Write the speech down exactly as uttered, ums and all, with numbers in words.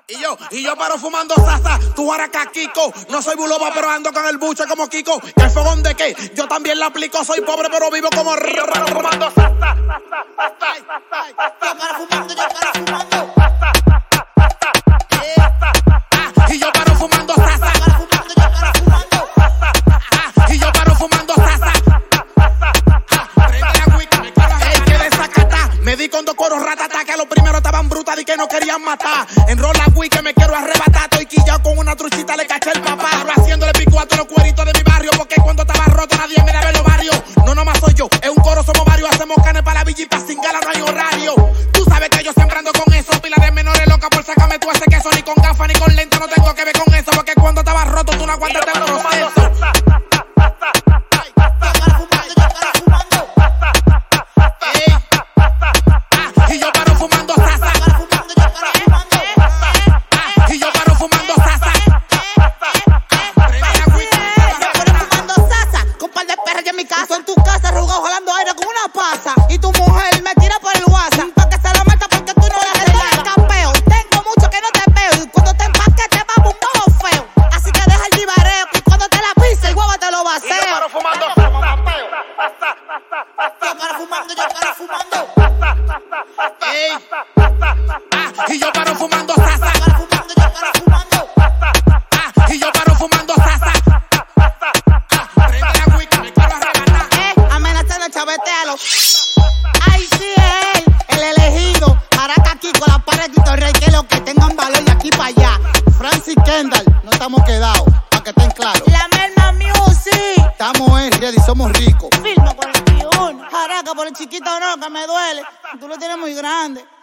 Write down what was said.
Y yo, y yo paro fumando sasa, tú araca Kiko. No soy buloba, pero ando con el buche como Kiko. ¿Y el fogón de qué? Yo también la aplico. Soy pobre, pero vivo como río. Yo paro fumando sasa, Yo paro fumando, yo paro fumando. Y yo paro fumando sasa. Y yo paro fumando sasa. Ey, que desacata. Me di con dos coros ratata, que a los primeros estaban brutas y que no querían matar. Enrola wii que me quiero arrebatar. Estoy quillado con una truchita, le caché el papá. Ahora haciéndole pico a todos los cueritos de mi barrio, porque cuando estaba roto nadie me daba en los barrios. No, nomás soy yo, es un coro, somos varios. Hacemos canes para la villa y pa' cingala no hay horario. Tú sabes que yo sembrando con eso. Pila de menores loca por sacarme tú ese queso. Ni con gafas ni con lentes, no tengo que ver con eso, porque cuando estaba roto tú no aguantaste el proceso. Y yo paro fumando sasa. Y yo paro fumando sasa. Con par de perras en mi casa, en tu casa, arrugado, jalando aire con una pasa. Y tu mujer me tira por el WhatsApp, pa' que se lo meta porque tú no eres el campeo. Tengo mucho que no te veo, y cuando te empaque te va un poco feo. Así que deja el divareo, y cuando te la pise, el huevo te lo vaceo. Y yo paro fumando Yo paro fumando, yo paro fumando. Ey. Y yo paro fumando sasa. Y yo paro fumando sasa. Prende la wii que me quiero arrebatar. Eh, amenazando, chavetealo. Ay, sí, es él, el elegido. Araca aquí con la pared y Rey, que lo que tengan valor de aquí para allá. Francis Kendall, no estamos quedados, para que estén claros. La Merma Music. Estamos en ready, somos ricos. Filma cuarenta y uno. Araca por el chiquito no, que me duele. Tú lo tienes muy grande.